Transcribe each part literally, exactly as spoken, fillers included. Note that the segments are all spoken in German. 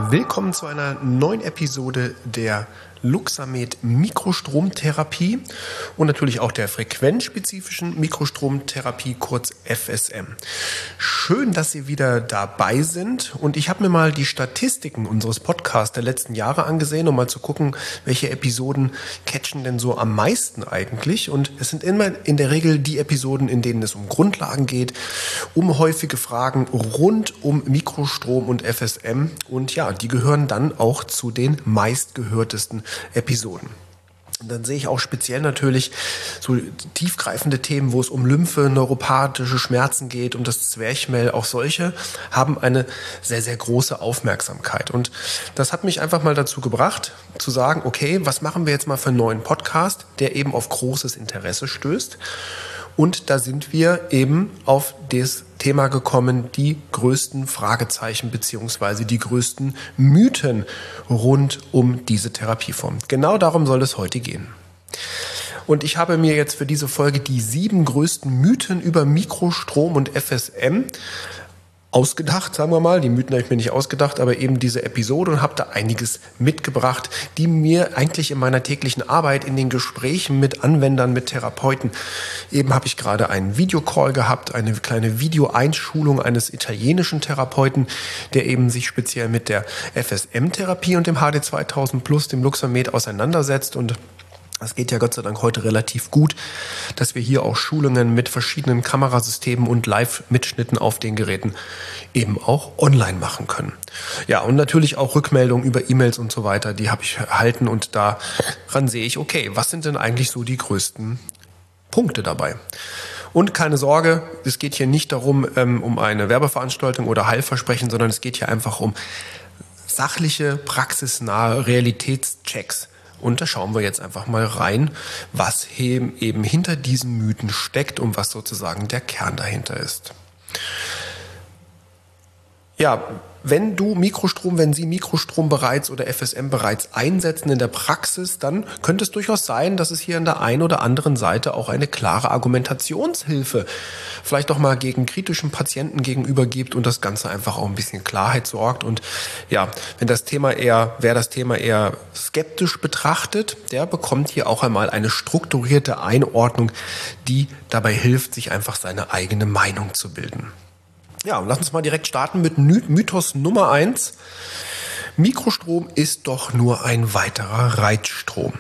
Willkommen zu einer neuen Episode der Luxamed Mikrostromtherapie und natürlich auch der frequenzspezifischen Mikrostromtherapie, kurz F S M. Schön, dass Sie wieder dabei sind, und ich habe mir mal die Statistiken unseres Podcasts der letzten Jahre angesehen, um mal zu gucken, welche Episoden catchen denn so am meisten eigentlich, und es sind immer in der Regel die Episoden, in denen es um Grundlagen geht, um häufige Fragen rund um Mikrostrom und F S M, und ja, die gehören dann auch zu den meistgehörtesten Episoden. Und dann sehe ich auch speziell natürlich so tiefgreifende Themen, wo es um Lymphe, neuropathische Schmerzen geht, um das Zwerchfell. Auch solche haben eine sehr, sehr große Aufmerksamkeit. Und das hat mich einfach mal dazu gebracht, zu sagen, okay, was machen wir jetzt mal für einen neuen Podcast, der eben auf großes Interesse stößt. Und da sind wir eben auf das Thema gekommen, die größten Fragezeichen beziehungsweise die größten Mythen rund um diese Therapieform. Genau darum soll es heute gehen. Und ich habe mir jetzt für diese Folge die sieben größten Mythen über Mikrostrom und F S M ausgedacht, sagen wir mal. Die Mythen habe ich mir nicht ausgedacht, aber eben diese Episode, und habe da einiges mitgebracht, die mir eigentlich in meiner täglichen Arbeit, in den Gesprächen mit Anwendern, mit Therapeuten, eben habe ich gerade einen Videocall gehabt, eine kleine Videoeinschulung eines italienischen Therapeuten, der eben sich speziell mit der F S M-Therapie und dem H D zweitausend plus, dem Luxamed, auseinandersetzt. Und das geht ja Gott sei Dank heute relativ gut, dass wir hier auch Schulungen mit verschiedenen Kamerasystemen und Live-Mitschnitten auf den Geräten eben auch online machen können. Ja, und natürlich auch Rückmeldungen über E-Mails und so weiter, die habe ich erhalten, und daran sehe ich, okay, was sind denn eigentlich so die größten Punkte dabei? Und keine Sorge, es geht hier nicht darum, um eine Werbeveranstaltung oder Heilversprechen, sondern es geht hier einfach um sachliche, praxisnahe Realitätschecks. Und da schauen wir jetzt einfach mal rein, was eben hinter diesen Mythen steckt und was sozusagen der Kern dahinter ist. Ja, wenn du Mikrostrom, wenn Sie Mikrostrom bereits oder F S M bereits einsetzen in der Praxis, dann könnte es durchaus sein, dass es hier an der einen oder anderen Seite auch eine klare Argumentationshilfe vielleicht auch mal gegen kritischen Patienten gegenüber gibt und das Ganze einfach auch ein bisschen Klarheit sorgt. Und ja, wenn das Thema eher, wer das Thema eher skeptisch betrachtet, der bekommt hier auch einmal eine strukturierte Einordnung, die dabei hilft, sich einfach seine eigene Meinung zu bilden. Ja, und lass uns mal direkt starten mit Mythos Nummer eins. Mikrostrom ist doch nur ein weiterer Reizstrom.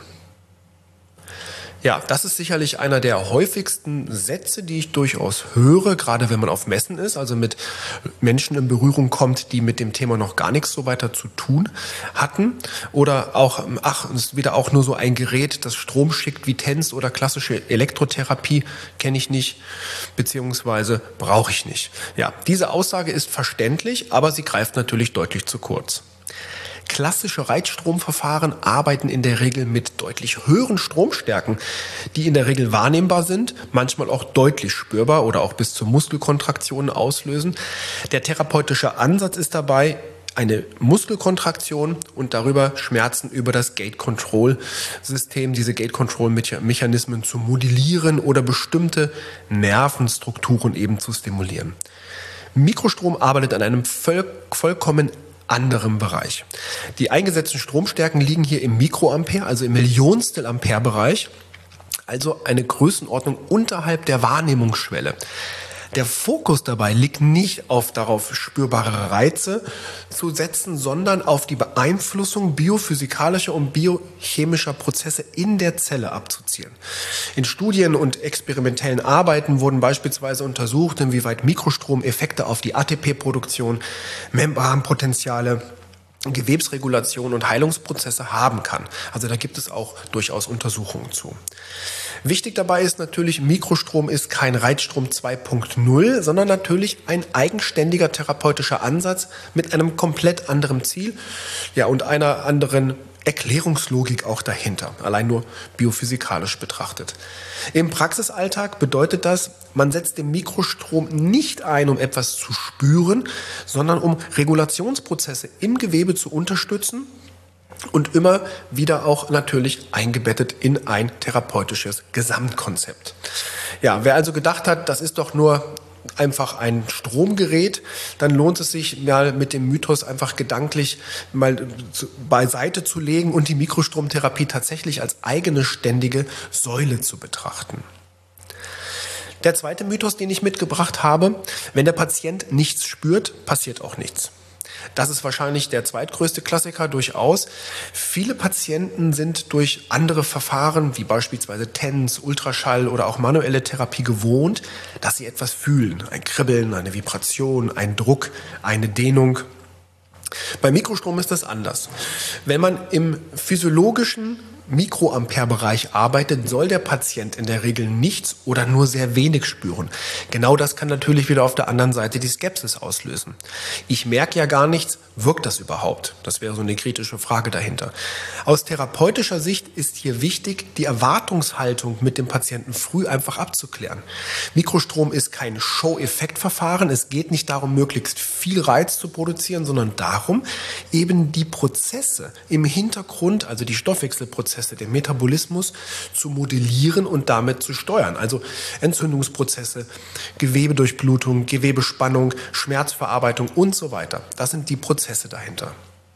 Ja, das ist sicherlich einer der häufigsten Sätze, die ich durchaus höre, gerade wenn man auf Messen ist, also mit Menschen in Berührung kommt, die mit dem Thema noch gar nichts so weiter zu tun hatten. Oder auch, ach, es ist wieder auch nur so ein Gerät, das Strom schickt wie TENS oder klassische Elektrotherapie, kenne ich nicht, beziehungsweise brauche ich nicht. Ja, diese Aussage ist verständlich, aber sie greift natürlich deutlich zu kurz. Klassische Reizstromverfahren arbeiten in der Regel mit deutlich höheren Stromstärken, die in der Regel wahrnehmbar sind, manchmal auch deutlich spürbar oder auch bis zu Muskelkontraktionen auslösen. Der therapeutische Ansatz ist dabei eine Muskelkontraktion und darüber Schmerzen über das Gate-Control-System, diese Gate-Control-Mechanismen zu modellieren oder bestimmte Nervenstrukturen eben zu stimulieren. Mikrostrom arbeitet an einem voll, vollkommen anderem Bereich. Die eingesetzten Stromstärken liegen hier im Mikroampere, also im Millionstel Ampere-Bereich, also eine Größenordnung unterhalb der Wahrnehmungsschwelle. Der Fokus dabei liegt nicht auf darauf, spürbare Reize zu setzen, sondern auf die Beeinflussung biophysikalischer und biochemischer Prozesse in der Zelle abzuzielen. In Studien und experimentellen Arbeiten wurden beispielsweise untersucht, inwieweit Mikrostrom Effekte auf die A T P-Produktion, Membranpotenziale, Gewebsregulation und Heilungsprozesse haben kann. Also da gibt es auch durchaus Untersuchungen zu. Wichtig dabei ist natürlich, Mikrostrom ist kein Reizstrom zwei Punkt null, sondern natürlich ein eigenständiger therapeutischer Ansatz mit einem komplett anderen Ziel, ja, und einer anderen Erklärungslogik auch dahinter, allein nur biophysikalisch betrachtet. Im Praxisalltag bedeutet das, man setzt den Mikrostrom nicht ein, um etwas zu spüren, sondern um Regulationsprozesse im Gewebe zu unterstützen und immer wieder auch natürlich eingebettet in ein therapeutisches Gesamtkonzept. Ja, wer also gedacht hat, das ist doch nur einfach ein Stromgerät, dann lohnt es sich mal mit dem Mythos einfach gedanklich mal beiseite zu legen und die Mikrostromtherapie tatsächlich als eigene ständige Säule zu betrachten. Der zweite Mythos, den ich mitgebracht habe: Wenn der Patient nichts spürt, passiert auch nichts. Das ist wahrscheinlich der zweitgrößte Klassiker durchaus. Viele Patienten sind durch andere Verfahren, wie beispielsweise T E N S, Ultraschall oder auch manuelle Therapie gewohnt, dass sie etwas fühlen. Ein Kribbeln, eine Vibration, ein Druck, eine Dehnung. Bei Mikrostrom ist das anders. Wenn man im physiologischen Mikroampere-Bereich arbeitet, soll der Patient in der Regel nichts oder nur sehr wenig spüren. Genau das kann natürlich wieder auf der anderen Seite die Skepsis auslösen. Ich merke ja gar nichts, wirkt das überhaupt? Das wäre so eine kritische Frage dahinter. Aus therapeutischer Sicht ist hier wichtig, die Erwartungshaltung mit dem Patienten früh einfach abzuklären. Mikrostrom ist kein Show-Effekt-Verfahren. Es geht nicht darum, möglichst viel Reiz zu produzieren, sondern darum, eben die Prozesse im Hintergrund, also die Stoffwechselprozesse, den Metabolismus zu modellieren und damit zu steuern. Also Entzündungsprozesse, Gewebedurchblutung, Gewebespannung, Schmerzverarbeitung und so weiter. Das sind die Prozesse dahinter.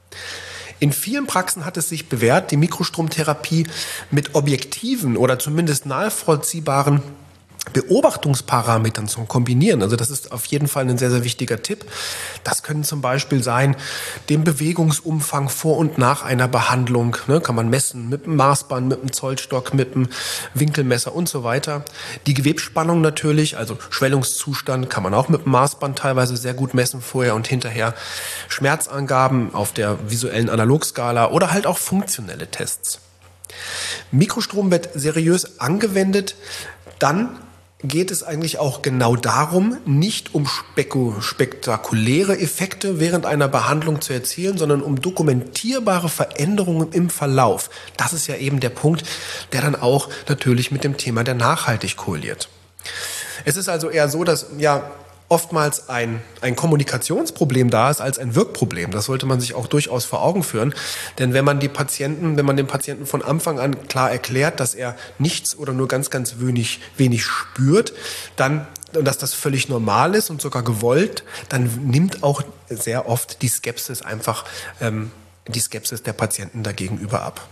In vielen Praxen hat es sich bewährt, die Mikrostromtherapie mit objektiven oder zumindest nachvollziehbaren Beobachtungsparametern zu kombinieren. Also das ist auf jeden Fall ein sehr, sehr wichtiger Tipp. Das können zum Beispiel sein, den Bewegungsumfang vor und nach einer Behandlung. Ne, kann man messen mit dem Maßband, mit dem Zollstock, mit dem Winkelmesser und so weiter. Die Gewebsspannung natürlich, also Schwellungszustand, kann man auch mit dem Maßband teilweise sehr gut messen, vorher und hinterher. Schmerzangaben auf der visuellen Analogskala oder halt auch funktionelle Tests. Mikrostrom wird seriös angewendet, dann geht es eigentlich auch genau darum, nicht um spektakuläre Effekte während einer Behandlung zu erzielen, sondern um dokumentierbare Veränderungen im Verlauf. Das ist ja eben der Punkt, der dann auch natürlich mit dem Thema der Nachhaltigkeit korreliert. Es ist also eher so, dass ja oftmals ein, ein Kommunikationsproblem da ist als ein Wirkproblem. Das sollte man sich auch durchaus vor Augen führen. Denn wenn man die Patienten, wenn man dem Patienten von Anfang an klar erklärt, dass er nichts oder nur ganz, ganz wenig, wenig spürt, dann, und dass das völlig normal ist und sogar gewollt, dann nimmt auch sehr oft die Skepsis einfach, ähm, die Skepsis der Patienten dagegenüber ab.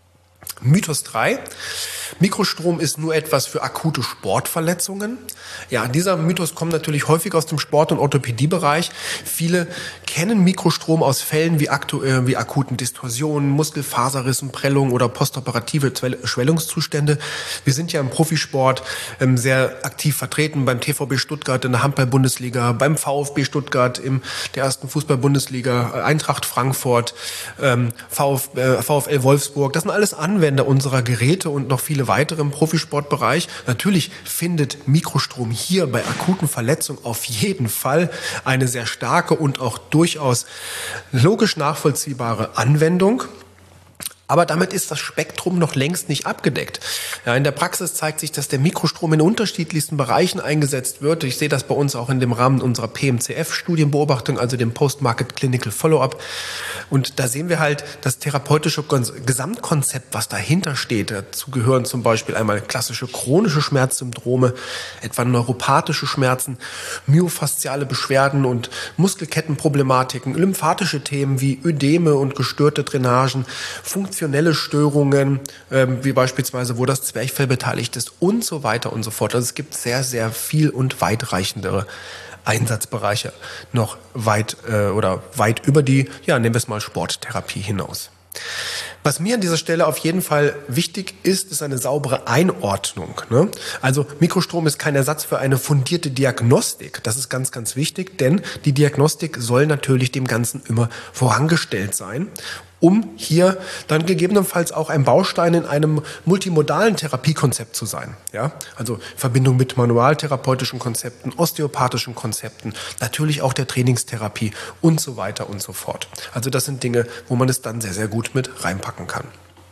Mythos drei. Mikrostrom ist nur etwas für akute Sportverletzungen. Ja, dieser Mythos kommt natürlich häufig aus dem Sport- und Orthopädiebereich. Viele kennen Mikrostrom aus Fällen wie, aktu- äh, wie akuten Distorsionen, Muskelfaserrissen, Prellungen oder postoperative Schwellungszustände. Wir sind ja im Profisport ähm, sehr aktiv vertreten beim T V B Stuttgart in der Handball-Bundesliga, beim VfB Stuttgart in der ersten Fußball-Bundesliga, Eintracht Frankfurt, ähm, Vf, äh, VfL Wolfsburg. Das sind alles Anwender unserer Geräte und noch viele weitere im Profisportbereich. Natürlich findet Mikrostrom hier bei akuten Verletzungen auf jeden Fall eine sehr starke und auch durchaus logisch nachvollziehbare Anwendung. Aber damit ist das Spektrum noch längst nicht abgedeckt. Ja, in der Praxis zeigt sich, dass der Mikrostrom in unterschiedlichsten Bereichen eingesetzt wird. Ich sehe das bei uns auch in dem Rahmen unserer P M C F-Studienbeobachtung, also dem Post-Market Clinical Follow-up. Und da sehen wir halt das therapeutische Gesamtkonzept, was dahinter steht. Dazu gehören zum Beispiel einmal klassische chronische Schmerzsyndrome, etwa neuropathische Schmerzen, myofasziale Beschwerden und Muskelkettenproblematiken, lymphatische Themen wie Ödeme und gestörte Drainagen, Funktionen, funktionelle Störungen, ähm, wie beispielsweise, wo das Zwerchfell beteiligt ist und so weiter und so fort. Also es gibt sehr, sehr viel und weitreichendere Einsatzbereiche noch weit äh, oder weit über die, ja, nehmen wir es mal Sporttherapie hinaus. Was mir an dieser Stelle auf jeden Fall wichtig ist, ist eine saubere Einordnung. Ne? Also Mikrostrom ist kein Ersatz für eine fundierte Diagnostik. Das ist ganz, ganz wichtig, denn die Diagnostik soll natürlich dem Ganzen immer vorangestellt sein, um hier dann gegebenenfalls auch ein Baustein in einem multimodalen Therapiekonzept zu sein. Ja? Also Verbindung mit manualtherapeutischen Konzepten, osteopathischen Konzepten, natürlich auch der Trainingstherapie und so weiter und so fort. Also das sind Dinge, wo man es dann sehr, sehr gut mit reinpacken kann.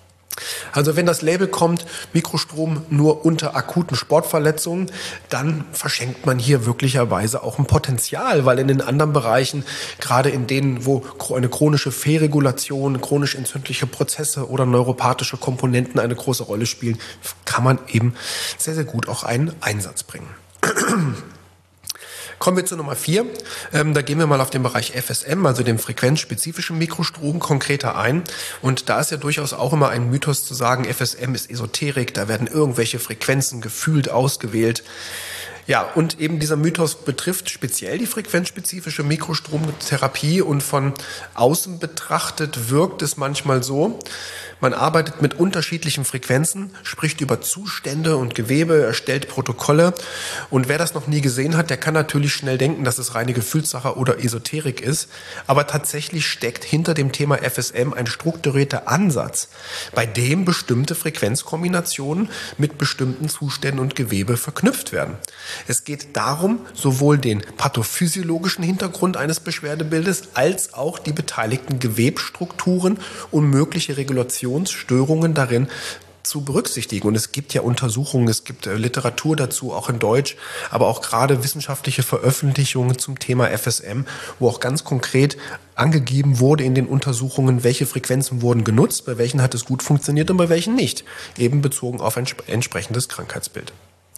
Also wenn das Label kommt, Mikrostrom nur unter akuten Sportverletzungen, dann verschenkt man hier wirklicherweise auch ein Potenzial, weil in den anderen Bereichen, gerade in denen, wo eine chronische Fehlregulation, chronisch entzündliche Prozesse oder neuropathische Komponenten eine große Rolle spielen, kann man eben sehr, sehr gut auch einen Einsatz bringen. Kommen wir zu Nummer vier. Ähm, da gehen wir mal auf den Bereich F S M, also dem frequenzspezifischen Mikrostrom, konkreter ein. Und da ist ja durchaus auch immer ein Mythos zu sagen, F S M ist Esoterik, da werden irgendwelche Frequenzen gefühlt ausgewählt. Ja, und eben dieser Mythos betrifft speziell die frequenzspezifische Mikrostromtherapie und von außen betrachtet wirkt es manchmal so, man arbeitet mit unterschiedlichen Frequenzen, spricht über Zustände und Gewebe, erstellt Protokolle und wer das noch nie gesehen hat, der kann natürlich schnell denken, dass es reine Gefühlssache oder Esoterik ist, aber tatsächlich steckt hinter dem Thema F S M ein strukturierter Ansatz, bei dem bestimmte Frequenzkombinationen mit bestimmten Zuständen und Gewebe verknüpft werden. Es geht darum, sowohl den pathophysiologischen Hintergrund eines Beschwerdebildes als auch die beteiligten Gewebstrukturen und mögliche Regulationsstörungen darin zu berücksichtigen. Und es gibt ja Untersuchungen, es gibt Literatur dazu, auch in Deutsch, aber auch gerade wissenschaftliche Veröffentlichungen zum Thema F S M, wo auch ganz konkret angegeben wurde in den Untersuchungen, welche Frequenzen wurden genutzt, bei welchen hat es gut funktioniert und bei welchen nicht, eben bezogen auf ein entsprechendes Krankheitsbild.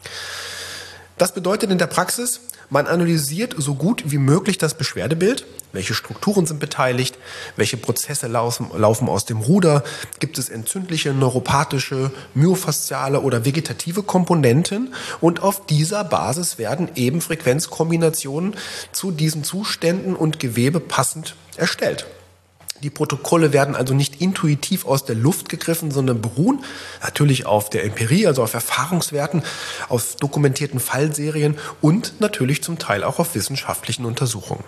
Das bedeutet in der Praxis, man analysiert so gut wie möglich das Beschwerdebild, welche Strukturen sind beteiligt, welche Prozesse laufen, laufen aus dem Ruder, gibt es entzündliche, neuropathische, myofasziale oder vegetative Komponenten und auf dieser Basis werden eben Frequenzkombinationen zu diesen Zuständen und Gewebe passend erstellt. Die Protokolle werden also nicht intuitiv aus der Luft gegriffen, sondern beruhen natürlich auf der Empirie, also auf Erfahrungswerten, auf dokumentierten Fallserien und natürlich zum Teil auch auf wissenschaftlichen Untersuchungen.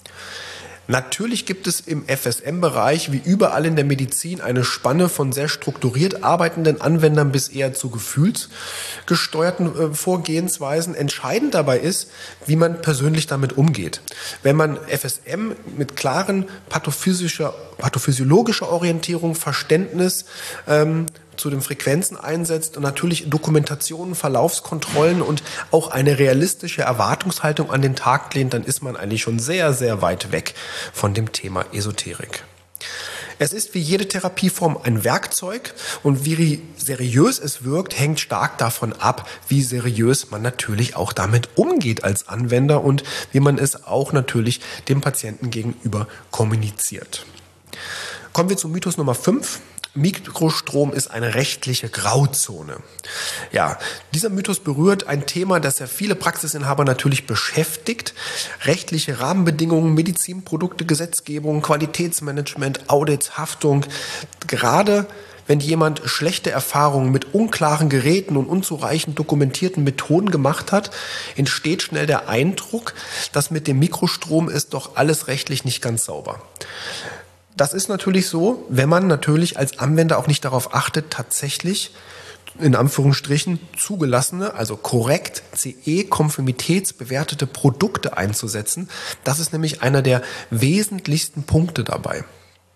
Natürlich gibt es im F S M-Bereich wie überall in der Medizin eine Spanne von sehr strukturiert arbeitenden Anwendern bis eher zu gefühlsgesteuerten äh, Vorgehensweisen. Entscheidend dabei ist, wie man persönlich damit umgeht. Wenn man F S M mit klaren pathophysischer, pathophysiologischer Orientierung, Verständnis ähm, zu den Frequenzen einsetzt und natürlich Dokumentationen, Verlaufskontrollen und auch eine realistische Erwartungshaltung an den Tag lehnt, dann ist man eigentlich schon sehr, sehr weit weg von dem Thema Esoterik. Es ist wie jede Therapieform ein Werkzeug und wie seriös es wirkt, hängt stark davon ab, wie seriös man natürlich auch damit umgeht als Anwender und wie man es auch natürlich dem Patienten gegenüber kommuniziert. Kommen wir zu Mythos Nummer fünf. Mikrostrom ist eine rechtliche Grauzone. Ja, dieser Mythos berührt ein Thema, das ja viele Praxisinhaber natürlich beschäftigt. Rechtliche Rahmenbedingungen, Medizinprodukte, Gesetzgebung, Qualitätsmanagement, Audits, Haftung. Gerade wenn jemand schlechte Erfahrungen mit unklaren Geräten und unzureichend dokumentierten Methoden gemacht hat, entsteht schnell der Eindruck, dass mit dem Mikrostrom ist doch alles rechtlich nicht ganz sauber. Das ist natürlich so, wenn man natürlich als Anwender auch nicht darauf achtet, tatsächlich in Anführungsstrichen zugelassene, also korrekt C E-konformitätsbewertete Produkte einzusetzen. Das ist nämlich einer der wesentlichsten Punkte dabei.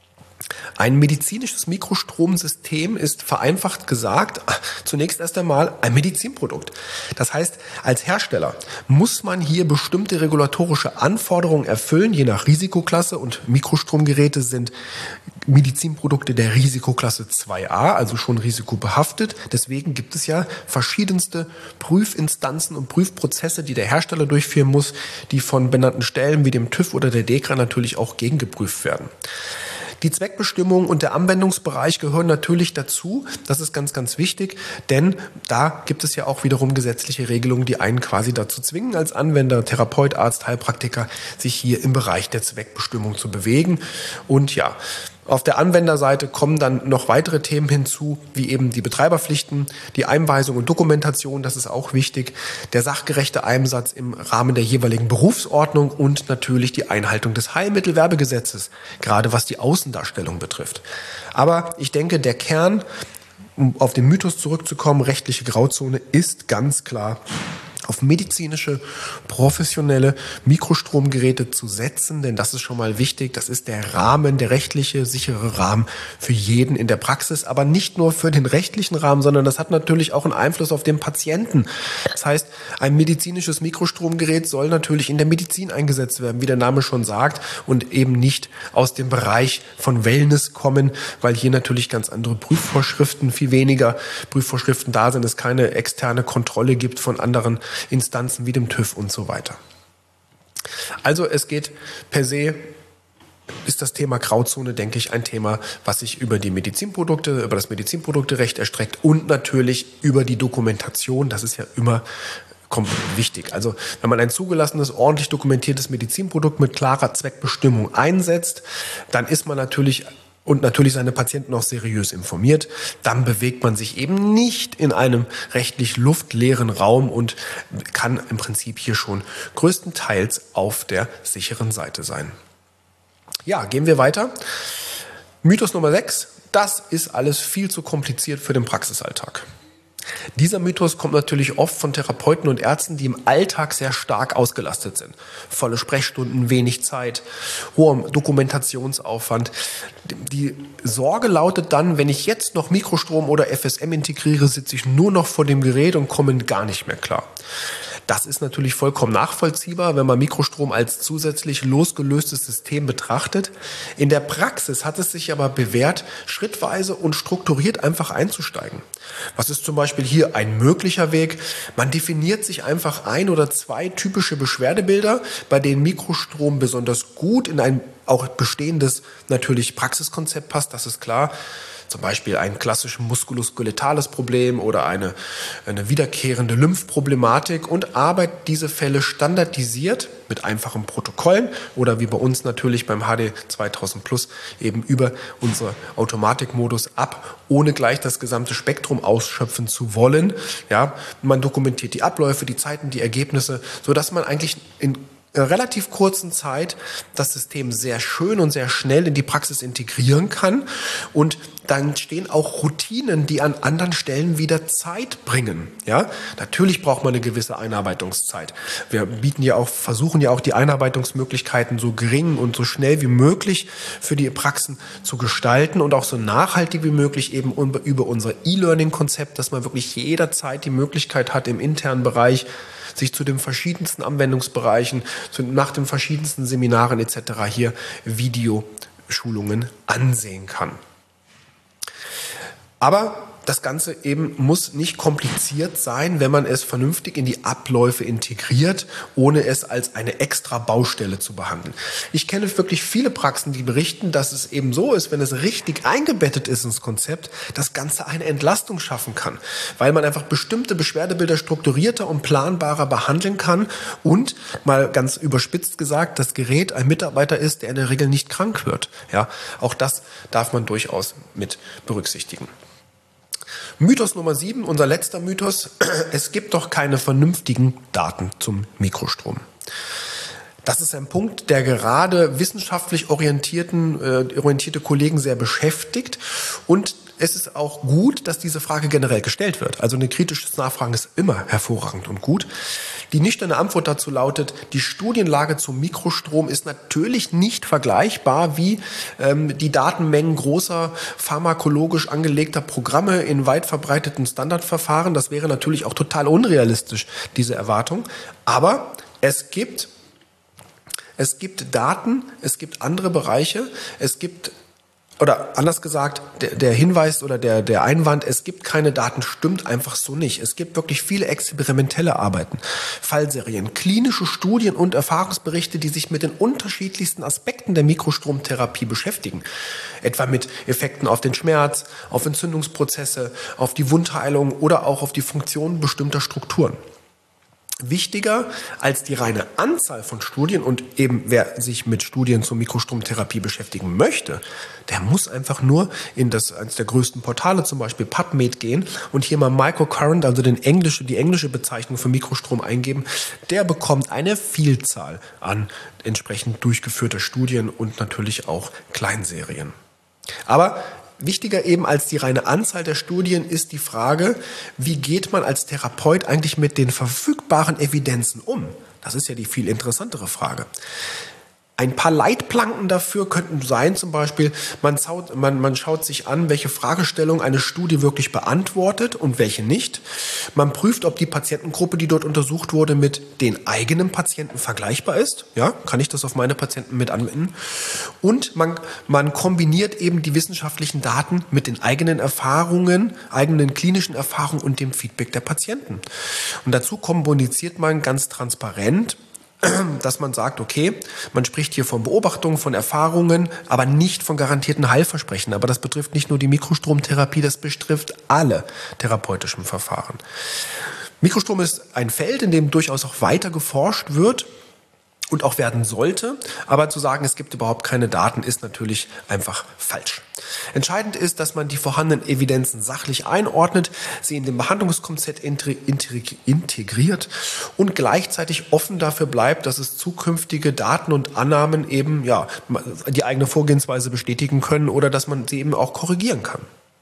Ein medizinisches Mikrostromsystem ist vereinfacht gesagt zunächst erst einmal ein Medizinprodukt. Das heißt, als Hersteller muss man hier bestimmte regulatorische Anforderungen erfüllen, je nach Risikoklasse, und Mikrostromgeräte sind Medizinprodukte der Risikoklasse zwei a, also schon risikobehaftet. Deswegen gibt es ja verschiedenste Prüfinstanzen und Prüfprozesse, die der Hersteller durchführen muss, die von benannten Stellen wie dem TÜV oder der DEKRA natürlich auch gegengeprüft werden. Die Zweckbestimmung und der Anwendungsbereich gehören natürlich dazu. Das ist ganz, ganz wichtig, denn da gibt es ja auch wiederum gesetzliche Regelungen, die einen quasi dazu zwingen, als Anwender, Therapeut, Arzt, Heilpraktiker, sich hier im Bereich der Zweckbestimmung zu bewegen. Und ja, auf der Anwenderseite kommen dann noch weitere Themen hinzu, wie eben die Betreiberpflichten, die Einweisung und Dokumentation, das ist auch wichtig, der sachgerechte Einsatz im Rahmen der jeweiligen Berufsordnung und natürlich die Einhaltung des Heilmittelwerbegesetzes, gerade was die Außendarstellung betrifft. Aber ich denke, der Kern, um auf den Mythos zurückzukommen, rechtliche Grauzone, ist ganz klar auf medizinische, professionelle Mikrostromgeräte zu setzen, denn das ist schon mal wichtig. Das ist der Rahmen, der rechtliche, sichere Rahmen für jeden in der Praxis, aber nicht nur für den rechtlichen Rahmen, sondern das hat natürlich auch einen Einfluss auf den Patienten. Das heißt, ein medizinisches Mikrostromgerät soll natürlich in der Medizin eingesetzt werden, wie der Name schon sagt, und eben nicht aus dem Bereich von Wellness kommen, weil hier natürlich ganz andere Prüfvorschriften, viel weniger Prüfvorschriften da sind, es keine externe Kontrolle gibt von anderen Instanzen wie dem TÜV und so weiter. Also es geht per se, ist das Thema Grauzone, denke ich, ein Thema, was sich über die Medizinprodukte, über das Medizinprodukterecht erstreckt und natürlich über die Dokumentation. Das ist ja immer wichtig. Also wenn man ein zugelassenes, ordentlich dokumentiertes Medizinprodukt mit klarer Zweckbestimmung einsetzt, dann ist man natürlich und natürlich seine Patienten auch seriös informiert, dann bewegt man sich eben nicht in einem rechtlich luftleeren Raum und kann im Prinzip hier schon größtenteils auf der sicheren Seite sein. Ja, gehen wir weiter. Mythos Nummer sechs. Das ist alles viel zu kompliziert für den Praxisalltag. Dieser Mythos kommt natürlich oft von Therapeuten und Ärzten, die im Alltag sehr stark ausgelastet sind. Volle Sprechstunden, wenig Zeit, hoher Dokumentationsaufwand. Die Sorge lautet dann, wenn ich jetzt noch Mikrostrom oder F S M integriere, sitze ich nur noch vor dem Gerät und komme gar nicht mehr klar. Das ist natürlich vollkommen nachvollziehbar, wenn man Mikrostrom als zusätzlich losgelöstes System betrachtet. In der Praxis hat es sich aber bewährt, schrittweise und strukturiert einfach einzusteigen. Was ist zum Beispiel hier ein möglicher Weg? Man definiert sich einfach ein oder zwei typische Beschwerdebilder, bei denen Mikrostrom besonders gut in ein auch bestehendes natürlich Praxiskonzept passt, das ist klar. Zum Beispiel ein klassisches muskuloskeletales Problem oder eine, eine wiederkehrende Lymphproblematik und arbeitet diese Fälle standardisiert mit einfachen Protokollen oder wie bei uns natürlich beim H D zweitausend Plus eben über unsere Automatikmodus ab, ohne gleich das gesamte Spektrum ausschöpfen zu wollen. Ja, man dokumentiert die Abläufe, die Zeiten, die Ergebnisse, sodass man eigentlich in relativ kurzen Zeit das System sehr schön und sehr schnell in die Praxis integrieren kann und dann stehen auch Routinen, die an anderen Stellen wieder Zeit bringen. Ja, natürlich braucht man eine gewisse Einarbeitungszeit. Wir bieten ja auch, versuchen ja auch die Einarbeitungsmöglichkeiten so gering und so schnell wie möglich für die Praxen zu gestalten und auch so nachhaltig wie möglich eben über unser E-Learning-Konzept, dass man wirklich jederzeit die Möglichkeit hat, im internen Bereich sich zu den verschiedensten Anwendungsbereichen, zu, nach den verschiedensten Seminaren et cetera hier Videoschulungen ansehen kann. Aber das Ganze eben muss nicht kompliziert sein, wenn man es vernünftig in die Abläufe integriert, ohne es als eine extra Baustelle zu behandeln. Ich kenne wirklich viele Praxen, die berichten, dass es eben so ist, wenn es richtig eingebettet ist ins Konzept, das Ganze eine Entlastung schaffen kann, weil man einfach bestimmte Beschwerdebilder strukturierter und planbarer behandeln kann und, mal ganz überspitzt gesagt, das Gerät ein Mitarbeiter ist, der in der Regel nicht krank wird. Ja, auch das darf man durchaus mit berücksichtigen. Mythos Nummer sieben, unser letzter Mythos. Es gibt doch keine vernünftigen Daten zum Mikrostrom. Das ist ein Punkt, der gerade wissenschaftlich orientierten, äh, orientierte Kollegen sehr beschäftigt. Und es ist auch gut, dass diese Frage generell gestellt wird. Also eine kritische Nachfrage ist immer hervorragend und gut. Die nüchterne Antwort dazu lautet, die Studienlage zum Mikrostrom ist natürlich nicht vergleichbar wie ähm, die Datenmengen großer pharmakologisch angelegter Programme in weit verbreiteten Standardverfahren. Das wäre natürlich auch total unrealistisch, diese Erwartung. Aber es gibt, es gibt Daten, es gibt andere Bereiche, es gibt Oder anders gesagt, der, der Hinweis oder der, der Einwand, es gibt keine Daten, stimmt einfach so nicht. Es gibt wirklich viele experimentelle Arbeiten, Fallserien, klinische Studien und Erfahrungsberichte, die sich mit den unterschiedlichsten Aspekten der Mikrostromtherapie beschäftigen. Etwa mit Effekten auf den Schmerz, auf Entzündungsprozesse, auf die Wundheilung oder auch auf die Funktion bestimmter Strukturen. Wichtiger als die reine Anzahl von Studien und eben wer sich mit Studien zur Mikrostromtherapie beschäftigen möchte, der muss einfach nur in das eines der größten Portale, zum Beispiel PubMed, gehen und hier mal Microcurrent, also den englische, die englische Bezeichnung für Mikrostrom eingeben. Der bekommt eine Vielzahl an entsprechend durchgeführter Studien und natürlich auch Kleinserien. Aber wichtiger eben als die reine Anzahl der Studien ist die Frage, wie geht man als Therapeut eigentlich mit den verfügbaren Evidenzen um? Das ist ja die viel interessantere Frage. Ein paar Leitplanken dafür könnten sein, zum Beispiel, man schaut, man, man schaut sich an, welche Fragestellung eine Studie wirklich beantwortet und welche nicht. Man prüft, ob die Patientengruppe, die dort untersucht wurde, mit den eigenen Patienten vergleichbar ist. Ja, kann ich das auf meine Patienten mit anwenden? Und man, man kombiniert eben die wissenschaftlichen Daten mit den eigenen Erfahrungen, eigenen klinischen Erfahrungen und dem Feedback der Patienten. Und dazu kommuniziert man ganz transparent dass man sagt, okay, man spricht hier von Beobachtungen, von Erfahrungen, aber nicht von garantierten Heilversprechen. Aber das betrifft nicht nur die Mikrostromtherapie, das betrifft alle therapeutischen Verfahren. Mikrostrom ist ein Feld, in dem durchaus auch weiter geforscht wird und auch werden sollte, aber zu sagen, es gibt überhaupt keine Daten, ist natürlich einfach falsch. Entscheidend ist, dass man die vorhandenen Evidenzen sachlich einordnet, sie in dem Behandlungskonzept integriert und gleichzeitig offen dafür bleibt, dass es zukünftige Daten und Annahmen eben ja die eigene Vorgehensweise bestätigen können oder dass man sie eben auch korrigieren kann.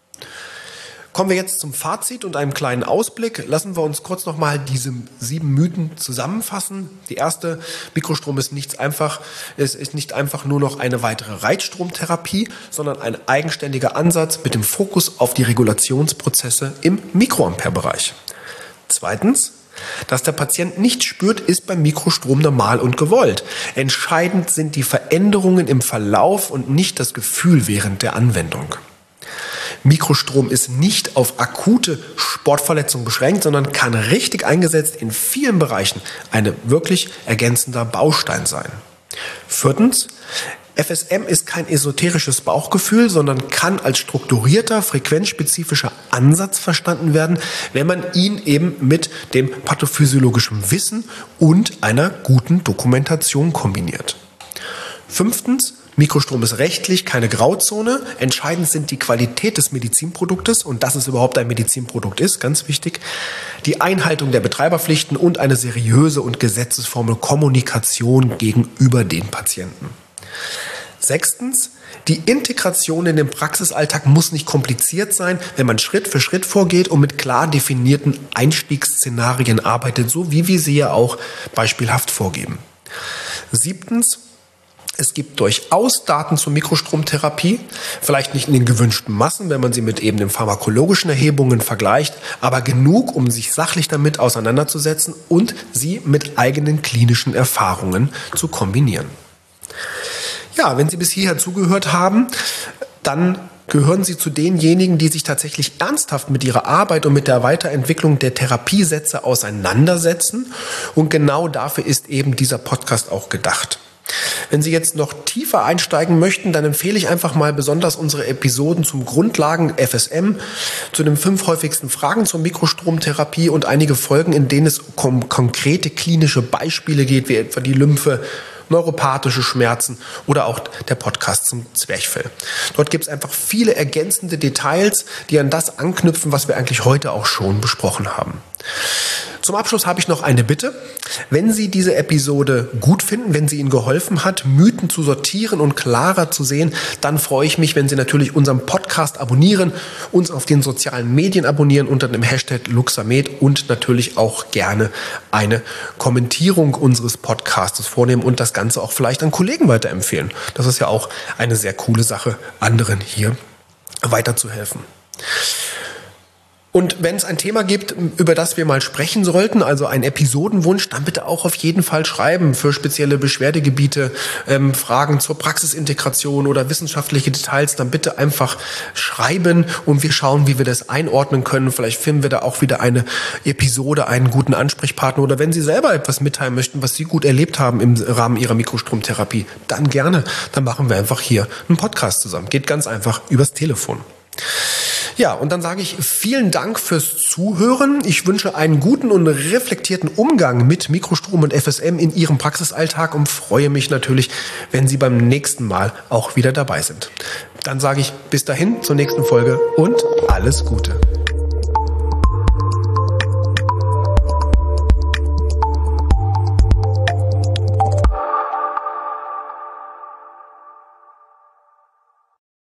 Kommen wir jetzt zum Fazit und einem kleinen Ausblick. Lassen wir uns kurz nochmal diese sieben Mythen zusammenfassen. Die erste, Mikrostrom ist nichts einfach, es ist nicht einfach nur noch eine weitere Reizstromtherapie, sondern ein eigenständiger Ansatz mit dem Fokus auf die Regulationsprozesse im Mikroampere-Bereich. Zweitens, dass der Patient nicht spürt, ist beim Mikrostrom normal und gewollt. Entscheidend sind die Veränderungen im Verlauf und nicht das Gefühl während der Anwendung. Mikrostrom ist nicht auf akute Sportverletzungen beschränkt, sondern kann richtig eingesetzt in vielen Bereichen ein wirklich ergänzender Baustein sein. Viertens, F S M ist kein esoterisches Bauchgefühl, sondern kann als strukturierter, frequenzspezifischer Ansatz verstanden werden, wenn man ihn eben mit dem pathophysiologischen Wissen und einer guten Dokumentation kombiniert. Fünftens, Mikrostrom ist rechtlich keine Grauzone. Entscheidend sind die Qualität des Medizinproduktes und dass es überhaupt ein Medizinprodukt ist, ganz wichtig. Die Einhaltung der Betreiberpflichten und eine seriöse und gesetzesformelle Kommunikation gegenüber den Patienten. Sechstens, die Integration in den Praxisalltag muss nicht kompliziert sein, wenn man Schritt für Schritt vorgeht und mit klar definierten Einstiegsszenarien arbeitet, so wie wir sie ja auch beispielhaft vorgeben. Siebtens, es gibt durchaus Daten zur Mikrostromtherapie, vielleicht nicht in den gewünschten Massen, wenn man sie mit eben den pharmakologischen Erhebungen vergleicht, aber genug, um sich sachlich damit auseinanderzusetzen und sie mit eigenen klinischen Erfahrungen zu kombinieren. Ja, wenn Sie bis hierher zugehört haben, dann gehören Sie zu denjenigen, die sich tatsächlich ernsthaft mit ihrer Arbeit und mit der Weiterentwicklung der Therapiesätze auseinandersetzen. Und genau dafür ist eben dieser Podcast auch gedacht. Wenn Sie jetzt noch tiefer einsteigen möchten, dann empfehle ich einfach mal besonders unsere Episoden zum Grundlagen F S M, zu den fünf häufigsten Fragen zur Mikrostromtherapie und einige Folgen, in denen es um konkrete klinische Beispiele geht, wie etwa die Lymphe, neuropathische Schmerzen oder auch der Podcast zum Zwerchfell. Dort gibt es einfach viele ergänzende Details, die an das anknüpfen, was wir eigentlich heute auch schon besprochen haben. Zum Abschluss habe ich noch eine Bitte. Wenn Sie diese Episode gut finden, wenn sie Ihnen geholfen hat, Mythen zu sortieren und klarer zu sehen, dann freue ich mich, wenn Sie natürlich unseren Podcast abonnieren, uns auf den sozialen Medien abonnieren unter dem Hashtag Luxamed und natürlich auch gerne eine Kommentierung unseres Podcastes vornehmen und das Ganze auch vielleicht an Kollegen weiterempfehlen. Das ist ja auch eine sehr coole Sache, anderen hier weiterzuhelfen. Und wenn es ein Thema gibt, über das wir mal sprechen sollten, also ein Episodenwunsch, dann bitte auch auf jeden Fall schreiben für spezielle Beschwerdegebiete, ähm, Fragen zur Praxisintegration oder wissenschaftliche Details, dann bitte einfach schreiben und wir schauen, wie wir das einordnen können. Vielleicht finden wir da auch wieder eine Episode, einen guten Ansprechpartner oder wenn Sie selber etwas mitteilen möchten, was Sie gut erlebt haben im Rahmen Ihrer Mikrostromtherapie, dann gerne. Dann machen wir einfach hier einen Podcast zusammen. Geht ganz einfach übers Telefon. Ja, und dann sage ich vielen Dank fürs Zuhören. Ich wünsche einen guten und reflektierten Umgang mit Mikrostrom und F S M in Ihrem Praxisalltag und freue mich natürlich, wenn Sie beim nächsten Mal auch wieder dabei sind. Dann sage ich bis dahin zur nächsten Folge und alles Gute.